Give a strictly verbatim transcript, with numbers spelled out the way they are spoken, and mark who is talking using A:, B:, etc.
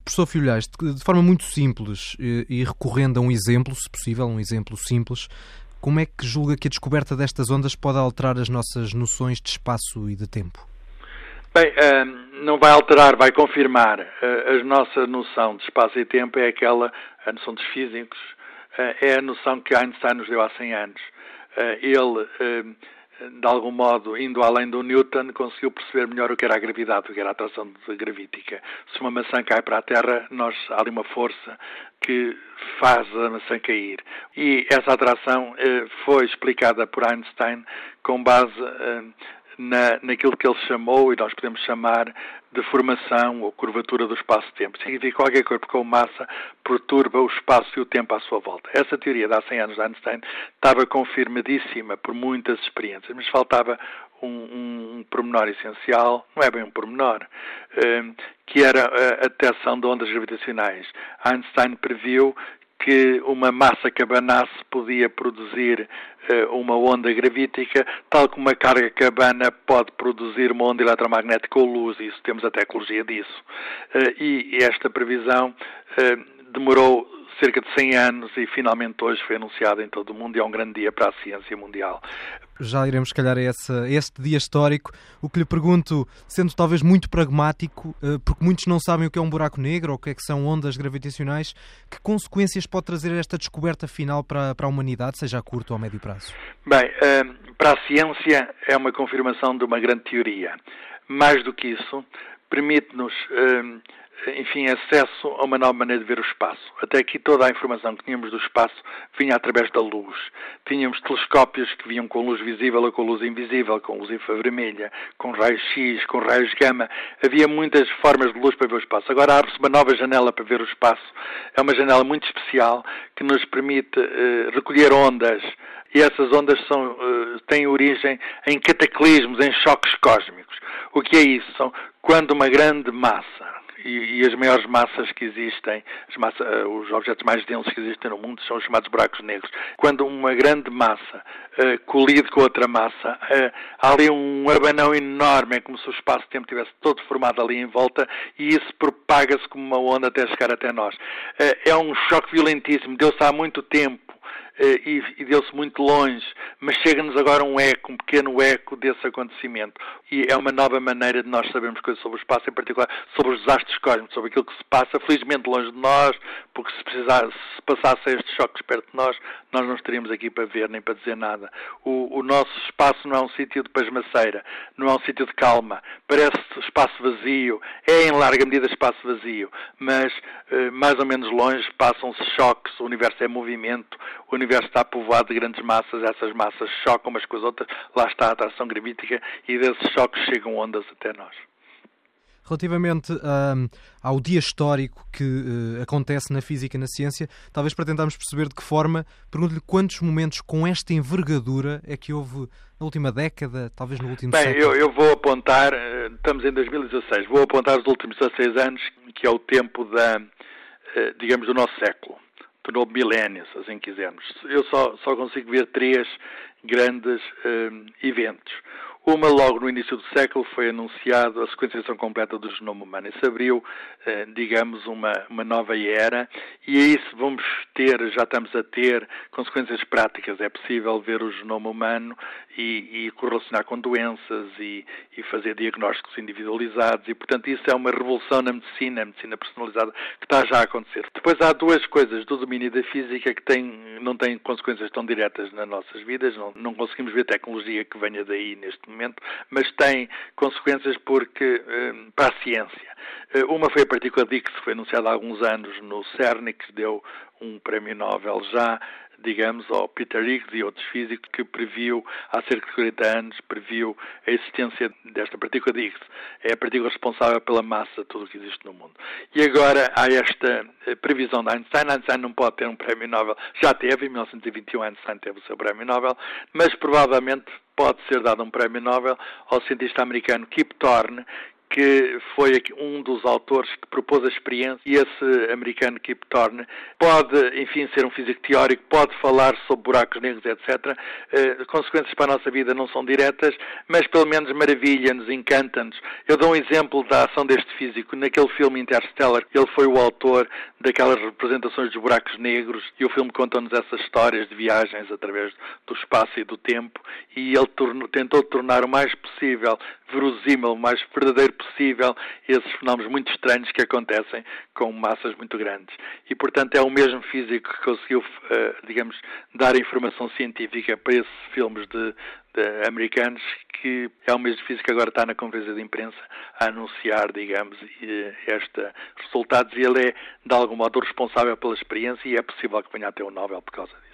A: Professor Filhais, de, de forma muito simples e, e recorrendo a um exemplo, se possível, um exemplo simples, como é que julga que a descoberta destas ondas pode alterar as nossas noções de espaço e de tempo?
B: Bem, não vai alterar, vai confirmar. A nossa noção de espaço e tempo é aquela, a noção dos físicos, é a noção que Einstein nos deu há cem anos. Ele, de algum modo, indo além do Newton, conseguiu perceber melhor o que era a gravidade, o que era a atração gravítica. Se uma maçã cai para a Terra, nós, há ali uma força que faz a maçã cair. E essa atração foi explicada por Einstein com base Na, naquilo que ele chamou, e nós podemos chamar, de formação ou curvatura do espaço-tempo. Significa que qualquer corpo com massa perturba o espaço e o tempo à sua volta. Essa teoria de há cem anos de Einstein estava confirmadíssima por muitas experiências, mas faltava um, um, um pormenor essencial, não é bem um pormenor, um, que era a detecção de ondas gravitacionais. Einstein previu que uma massa que abanasse podia produzir uh, uma onda gravítica, tal como uma carga que abana pode produzir uma onda eletromagnética ou luz. Isso, temos a tecnologia disso. Uh, e esta previsão uh, demorou cerca de cem anos e finalmente hoje foi anunciada em todo o mundo e é um grande dia para a ciência mundial.
A: Já iremos, se calhar, a, essa, a este dia histórico. O que lhe pergunto, sendo talvez muito pragmático, porque muitos não sabem o que é um buraco negro ou o que é que são ondas gravitacionais, que consequências pode trazer esta descoberta final para, para a humanidade, seja a curto ou a médio prazo?
B: Bem, para a ciência é uma confirmação de uma grande teoria. Mais do que isso, permite-nos enfim, acesso a uma nova maneira de ver o espaço. Até aqui toda a informação que tínhamos do espaço vinha através da luz. Tínhamos telescópios que vinham com luz visível ou com luz invisível, com luz infravermelha, com raios X, com raios gama. Havia muitas formas de luz para ver o espaço. Agora abre-se uma nova janela para ver o espaço. É uma janela muito especial que nos permite uh, recolher ondas. E essas ondas são, uh, têm origem em cataclismos, em choques cósmicos. O que é isso? São quando uma grande massa, E, e as maiores massas que existem, as massa, os objetos mais densos que existem no mundo são os chamados buracos negros. Quando uma grande massa uh, colide com outra massa, uh, há ali um abanão enorme, é como se o espaço-tempo estivesse todo formado ali em volta e isso propaga-se como uma onda até chegar até nós. Uh, é um choque violentíssimo, deu-se há muito tempo. E, e deu-se muito longe, mas chega-nos agora um eco, um pequeno eco desse acontecimento. E é uma nova maneira de nós sabermos coisas sobre o espaço, em particular sobre os desastres cósmicos, sobre aquilo que se passa, felizmente longe de nós, porque se, precisar, se passassem estes choques perto de nós, nós não estaríamos aqui para ver nem para dizer nada. O, o nosso espaço não é um sítio de pasmaceira, não é um sítio de calma, parece espaço vazio, é em larga medida espaço vazio, mas eh, mais ou menos longe passam-se choques, o universo é movimento, o universo está povoado de grandes massas, essas massas chocam umas com as outras, lá está a atração gravítica e desses choques chegam ondas até nós.
A: Relativamente um, ao dia histórico que uh, acontece na física e na ciência, talvez para tentarmos perceber de que forma, pergunto-lhe quantos momentos com esta envergadura é que houve na última década, talvez no último
B: Bem,
A: século?
B: Bem, eu, eu vou apontar, estamos em dois mil e dezasseis, vou apontar os últimos dezasseis anos, que é o tempo da, digamos, do nosso século. Do novo milénio, se assim quisermos. Eu só, só consigo ver três grandes um, eventos. Uma, logo no início do século, foi anunciado a sequenciação completa do genoma humano. Isso abriu, eh, digamos, uma, uma nova era e é isso vamos ter, já estamos a ter consequências práticas. É possível ver o genoma humano e, e correlacionar com doenças e, e fazer diagnósticos individualizados e, portanto, isso é uma revolução na medicina, a medicina personalizada, que está já a acontecer. Depois há duas coisas do domínio da física que têm, não têm consequências tão diretas nas nossas vidas, não, não conseguimos ver tecnologia que venha daí neste momento, mas tem consequências porque, para a ciência. Uma foi a partícula de Higgs, que foi anunciada há alguns anos no CERN, que deu um prémio Nobel já, digamos, ao Peter Higgs e outros físicos, que previu, há cerca de quarenta anos, previu a existência desta partícula de Higgs. É a partícula responsável pela massa de tudo o que existe no mundo. E agora há esta previsão de Einstein. Einstein não pode ter um prémio Nobel. Já teve, em mil novecentos e vinte e um, Einstein teve o seu prémio Nobel, mas provavelmente pode ser dado um prémio Nobel ao cientista americano Kip Thorne, que foi um dos autores que propôs a experiência, e esse americano Kip Thorne pode, enfim, ser um físico teórico, pode falar sobre buracos negros, etcétera. Uh, consequências para a nossa vida não são diretas, mas pelo menos maravilha-nos, encanta-nos. Eu dou um exemplo da ação deste físico. Naquele filme Interstellar, ele foi o autor daquelas representações dos buracos negros, e o filme conta-nos essas histórias de viagens através do espaço e do tempo, e ele tornou, tentou tornar o mais possível verosímil, o mais verdadeiro possível, esses fenómenos muito estranhos que acontecem com massas muito grandes. E, portanto, é o mesmo físico que conseguiu, uh, digamos, dar informação científica para esses filmes de, de americanos, que é o mesmo físico que agora está na conferência de imprensa a anunciar, digamos, estes resultados, e ele é, de algum modo, responsável pela experiência, e é possível que venha a ter um Nobel por causa disso.